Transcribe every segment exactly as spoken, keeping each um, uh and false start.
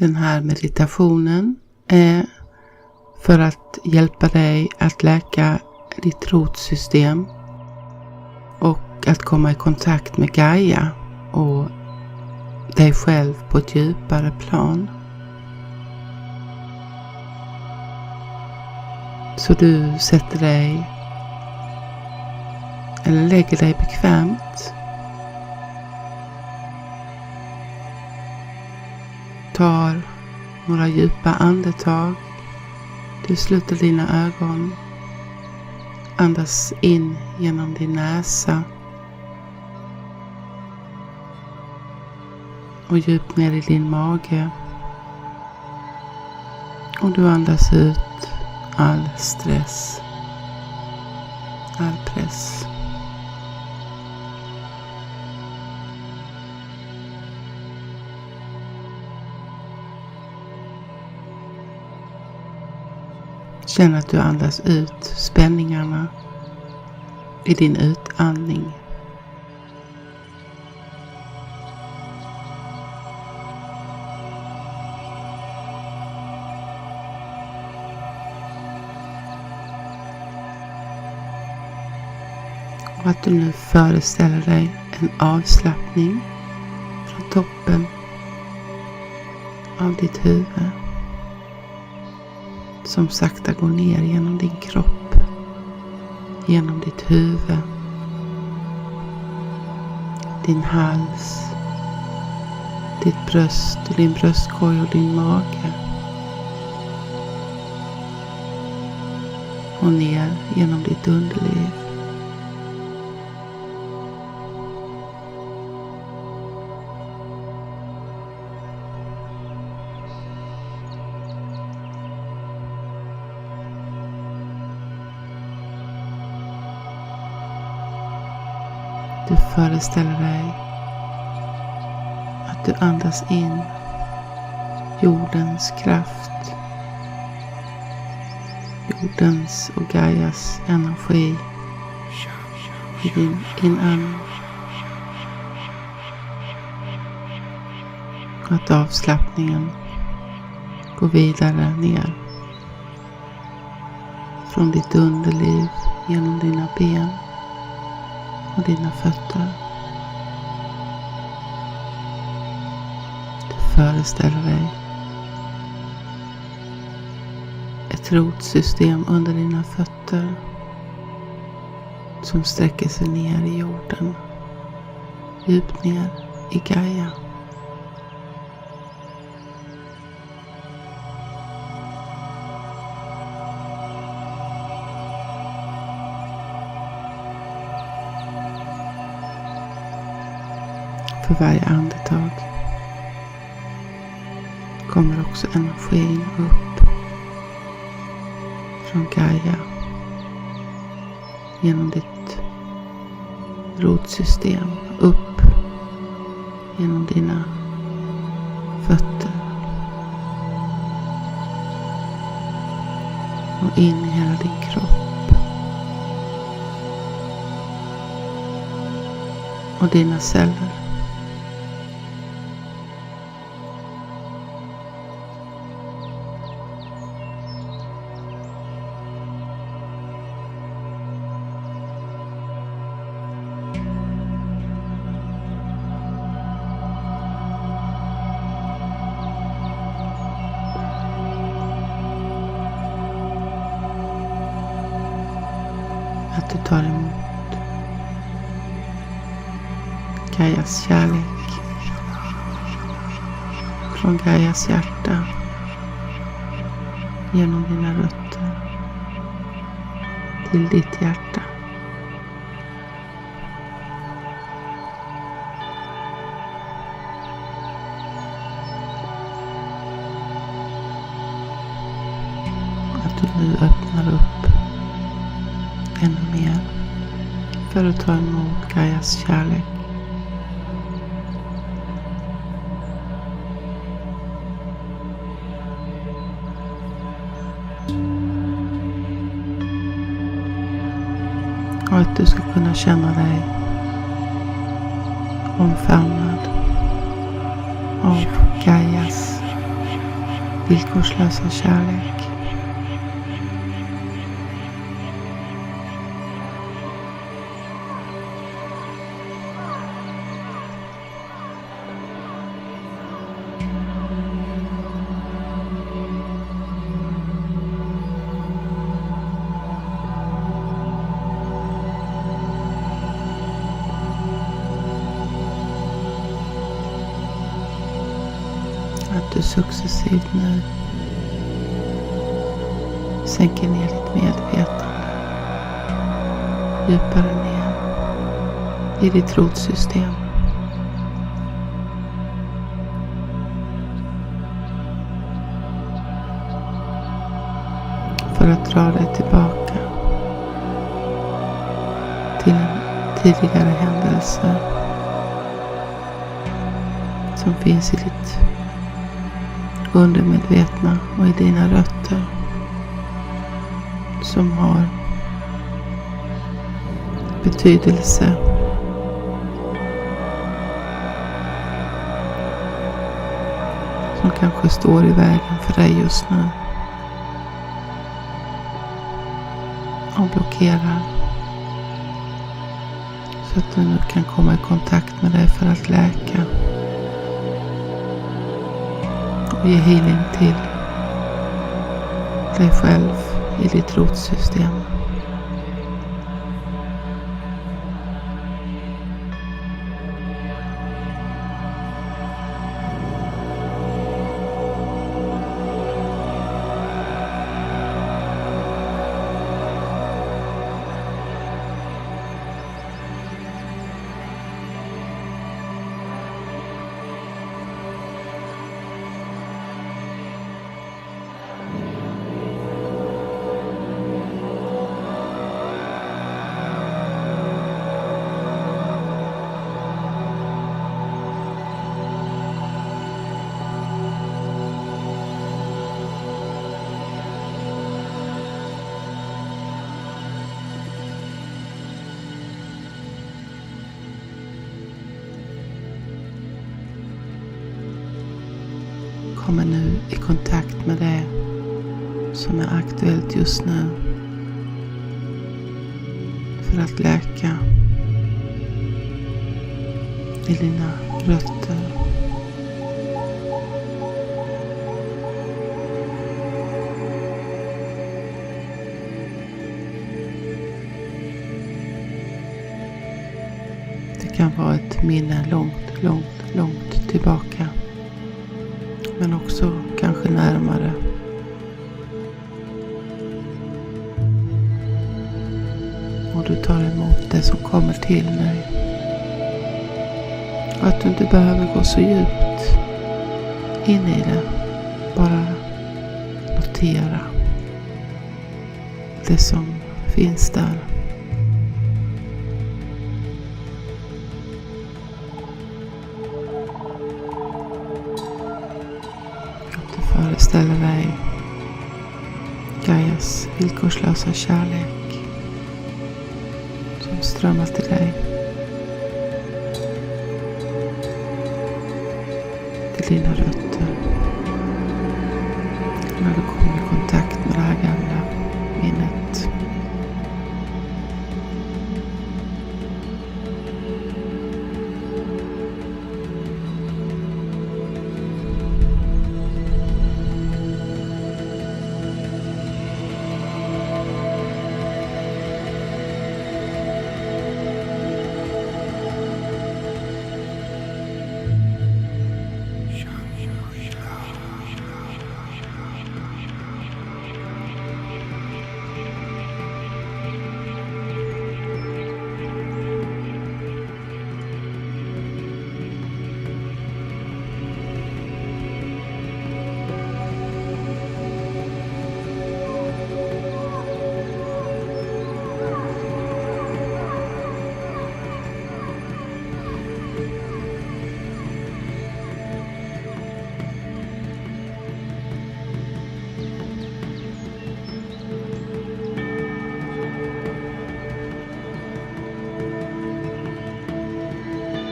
Den här meditationen är för att hjälpa dig att läka ditt rotsystem och att komma i kontakt med Gaia och dig själv på ett djupare plan. Så du sätter dig eller lägger dig bekvämt. Tar några djupa andetag. Du sluter dina ögon. Andas in genom din näsa. Och djupt ner i din mage. Och du andas ut all stress. All press. Känn att du andas ut spänningarna i din utandning. Och att du nu föreställer dig en avslappning från toppen av ditt huvud. Som sakta går ner genom din kropp, genom ditt huvud, din hals, ditt bröst, din bröstkorg och din mage. Och ner genom ditt underliv. Du föreställer dig att du andas in jordens kraft, jordens och Gaias energi i din inandning. Och att avslappningen går vidare ner från ditt underliv genom dina ben och dina fötter. Du föreställer dig ett rotsystem under dina fötter som sträcker sig ner i jorden, djupt ner i Gaia. För varje andetag kommer också energin upp från Gaia genom ditt rotsystem, upp genom dina fötter och in i hela din kropp och dina celler. Att du tar emot Gaias kärlek från Gaias hjärta genom dina rötter till ditt hjärta. Att du nu öppnar upp ännu mer för att ta emot Gaias kärlek. Och att du ska kunna känna dig omfamnad av Gaias villkorslösa kärlek. Att du successivt nu sänker ner ditt medvetande djupare ner i ditt rotsystem. För att dra dig tillbaka till en tidigare händelse som finns i ditt undermedvetna och i dina rötter, som har betydelse som kanske står i vägen för dig just nu och blockerar, så att du nu kan komma i kontakt med dig för att läka och ge healing till dig själv i ditt rotsystem. Kommer nu i kontakt med det som är aktuellt just nu för att läka i dina rötter. Det kan vara ett minne långt, långt, långt tillbaka. Men också kanske närmare. Och du tar emot det som kommer till dig. Och att du inte behöver gå så djupt in i det. Bara notera det som finns där. Föreställer dig Gaias villkorslösa kärlek som strömmar till dig, till dina rötter. När du kommer i kontakt med det här gamla minnet.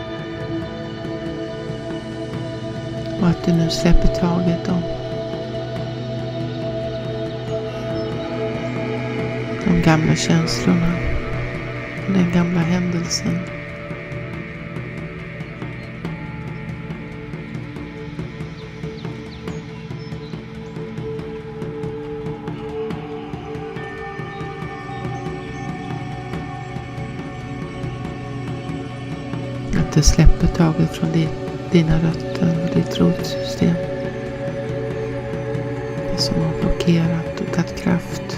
Och att du nu släpper taget om gamla känslorna och den gamla händelsen. Att du släpper taget från dina rötter och ditt rotsystem. Det som har blockerat och tagit kraft.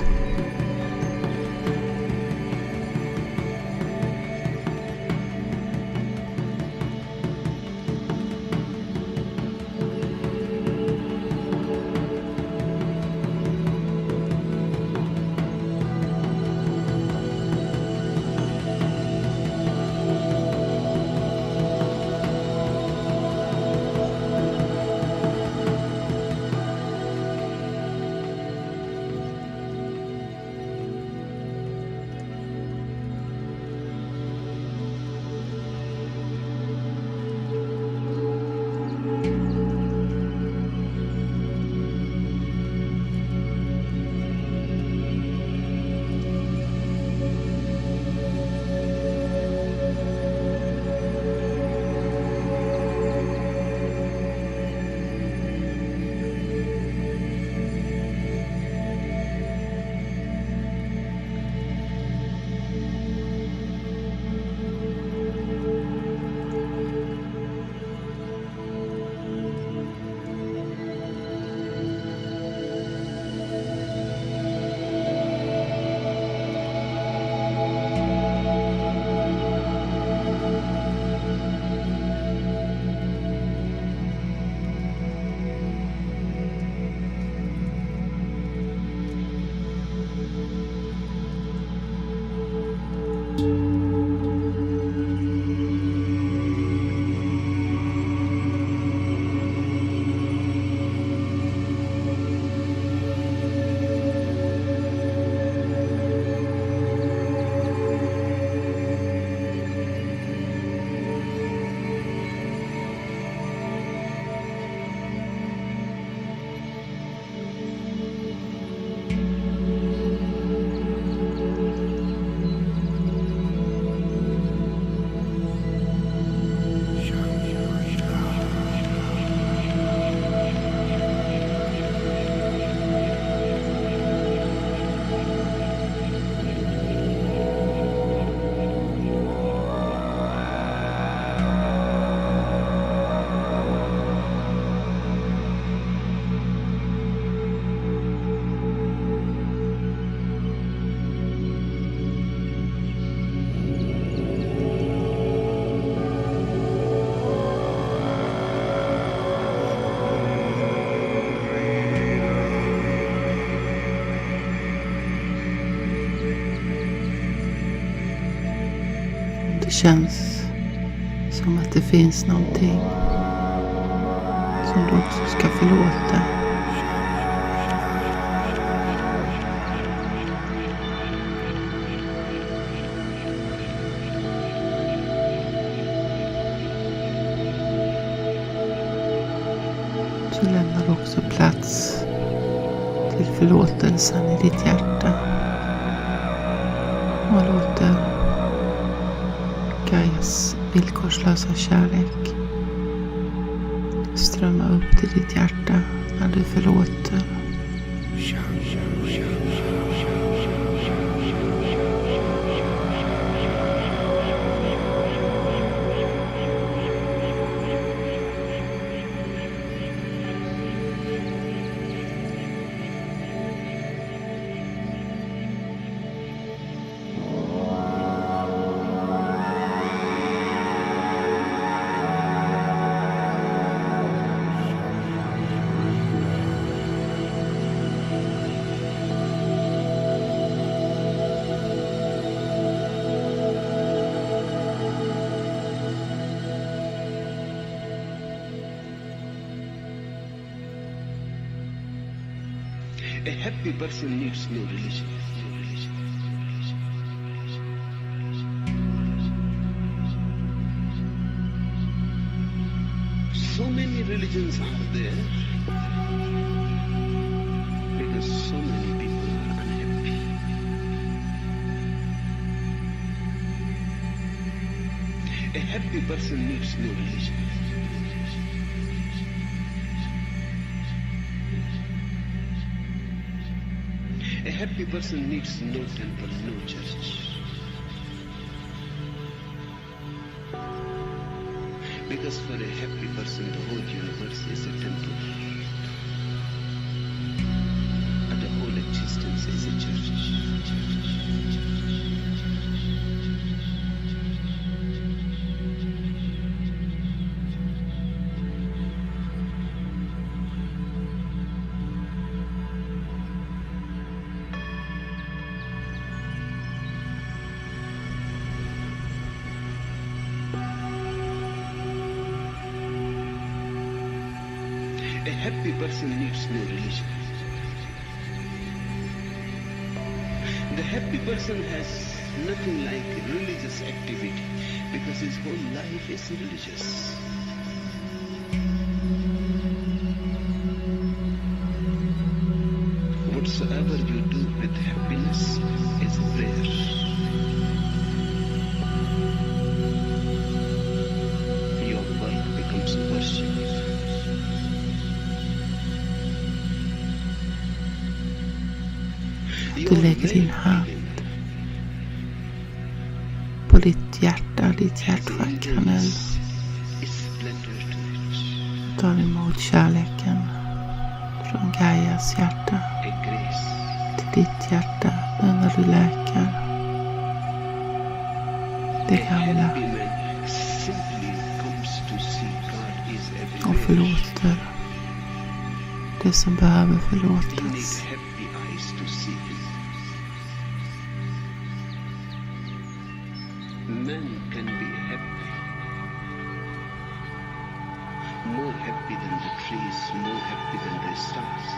Det känns som att det finns någonting som du också ska förlåta. Så lämnar du också plats till förlåtelsen i ditt hjärta och låter Gaias villkorslösa kärlek strömma upp till ditt hjärta när du förlåter. A happy person needs no religion. So many religions are there because so many people are unhappy. A happy person needs no religion. A happy person needs no temple, no church. Because for a happy person, the whole universe is a temple. And the whole existence is a church. A happy person needs no religion. The happy person has nothing like religious activity because his whole life is religious. Whatsoever you do with happiness is prayer. Your work becomes worship. Du lägger din hand på ditt hjärta, ditt hjärtchakra nu. Tar emot kärleken från Gaias hjärta till ditt hjärta nu när du läker det gamla och förlåter det som behöver förlåtas. Men can be happy, more happy than the trees, more happy than the stars,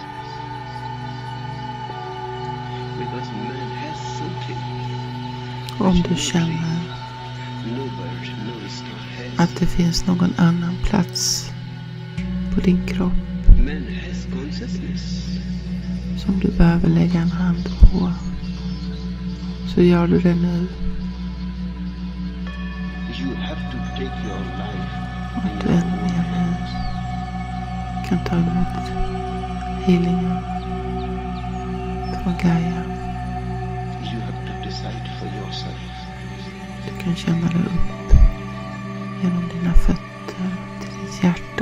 because man has something. Om du känner No bird, no star has. att det finns någon annan plats på din kropp Man has consciousness. som du behöver lägga en hand på, så gör du det nu. You have to take your life. Och att du ännu mer nu kan ta emot healingen från Gaia. You have to decide for yourself. Du kan känna det upp genom dina fötter till ditt hjärta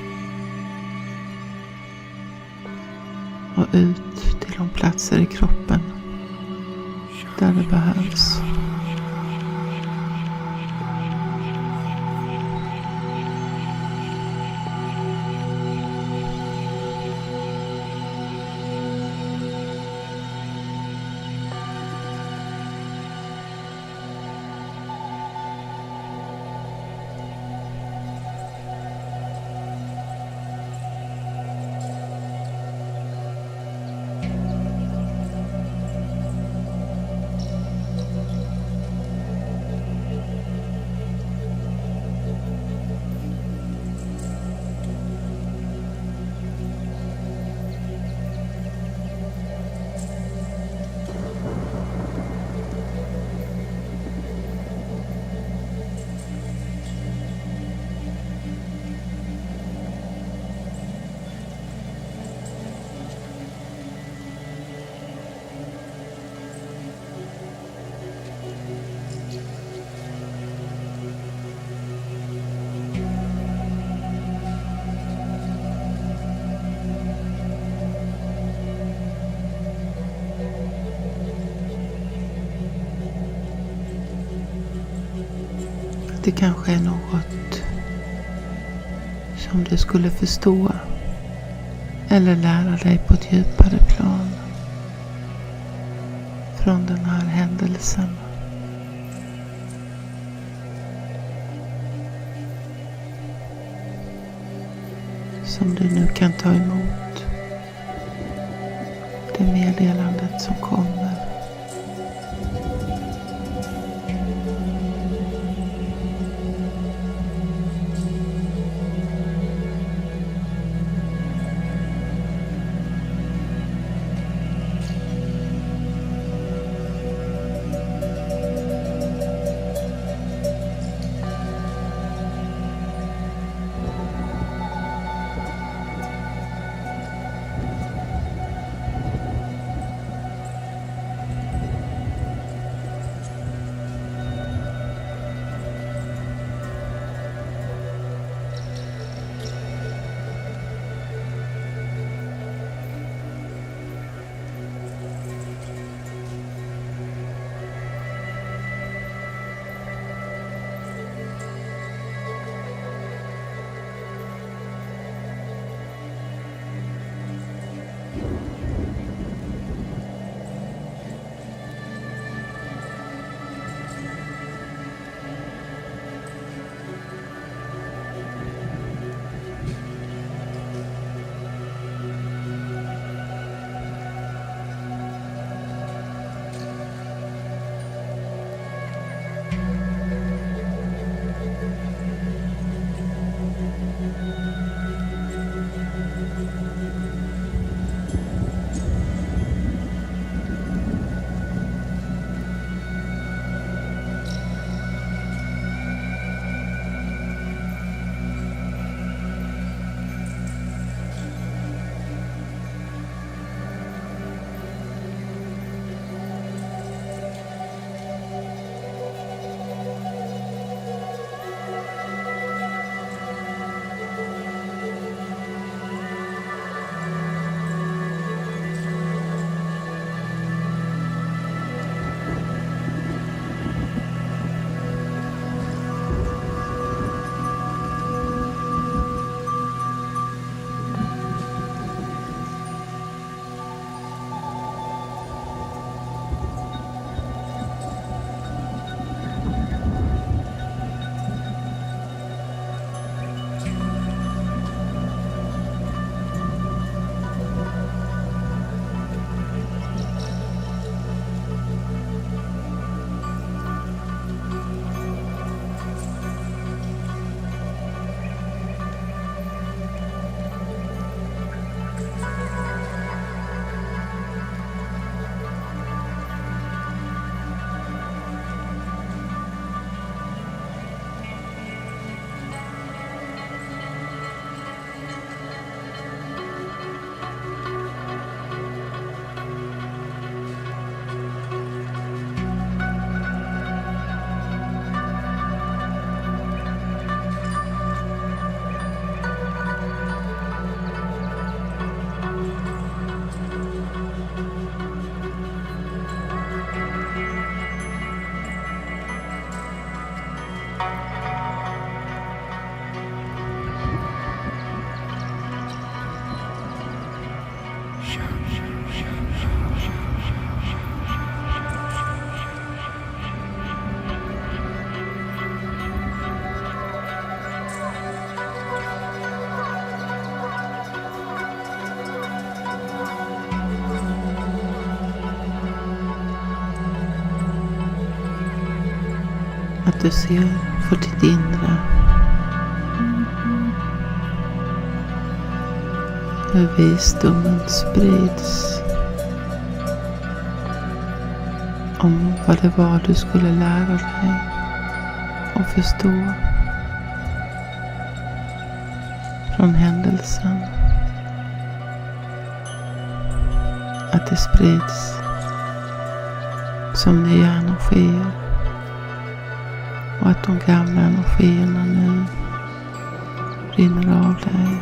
och ut till de platser i kroppen där det behövs. Det kanske är något som du skulle förstå eller lära dig på ett djupare plan från den här händelsen. Som du nu kan ta emot det meddelandet som kommer. Att du ser för ditt inre hur visdomen sprids om vad det var du skulle lära dig och förstå från händelsen. Att det sprids som nya energier och att de gamla energierna nu rinner av dig.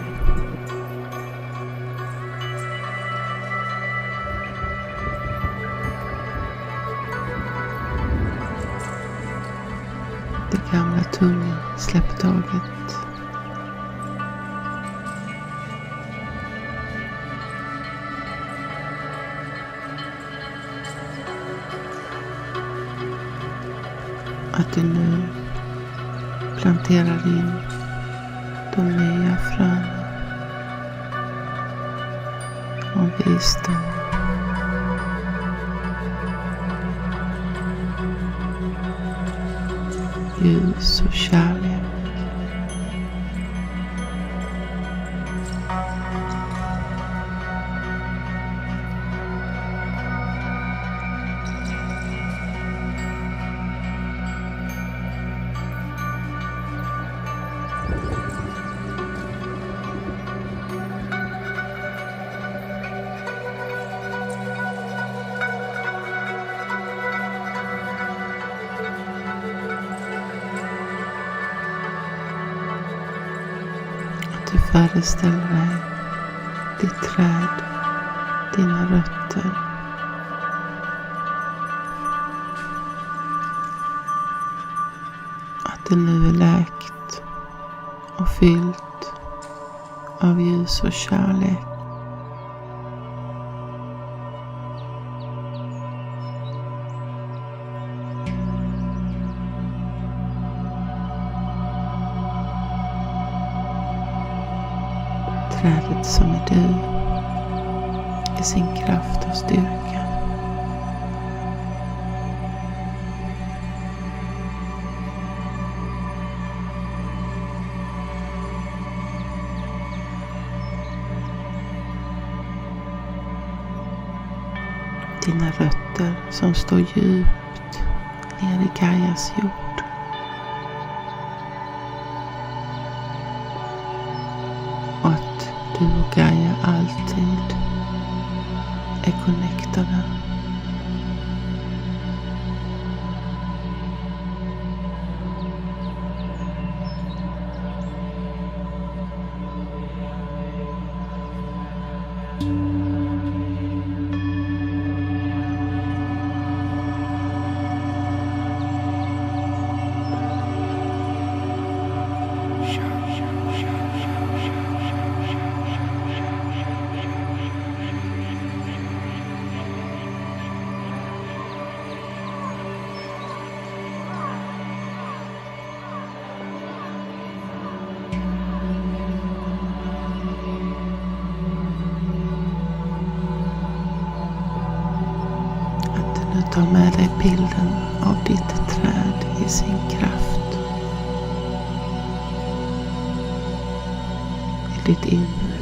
Det gamla tunga släpp taget. Att du nu planterar in de nya fröna om visdom. Ljus och kärlek. Du föreställer dig ditt träd, dina rötter. Att det nu är läkt och fyllt av ljus och kärlek. trädet som är du i sin kraft och styrka. Dina rötter som står djupt ner i Gaias jord. Och att du och Gaia alltid är connectade. Ta med dig bilden av ditt träd i sin kraft. I ditt inre.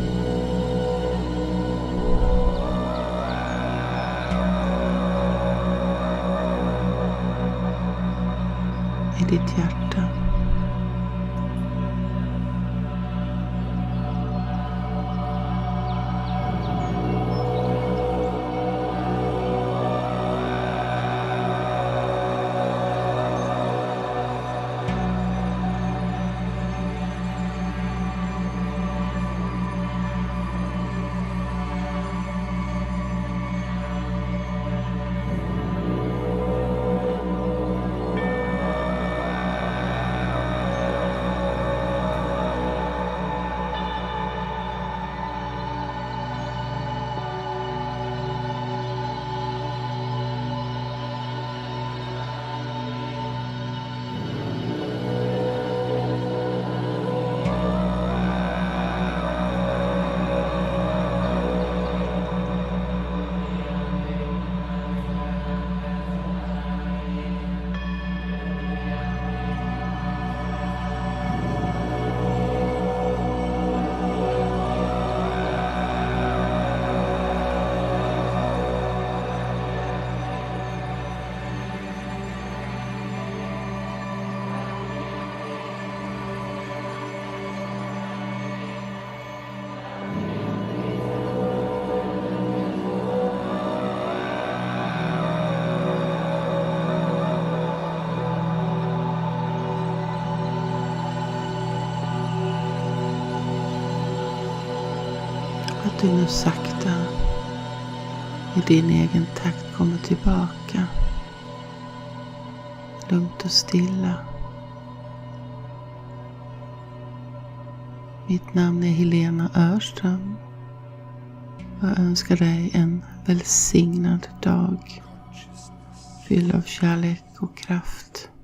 I ditt hjärta. Att du nu sakta i din egen takt kommer tillbaka. Lugnt och stilla. Mitt namn är Helena Örström. Jag önskar dig en välsignad dag. Fylld av kärlek och kraft.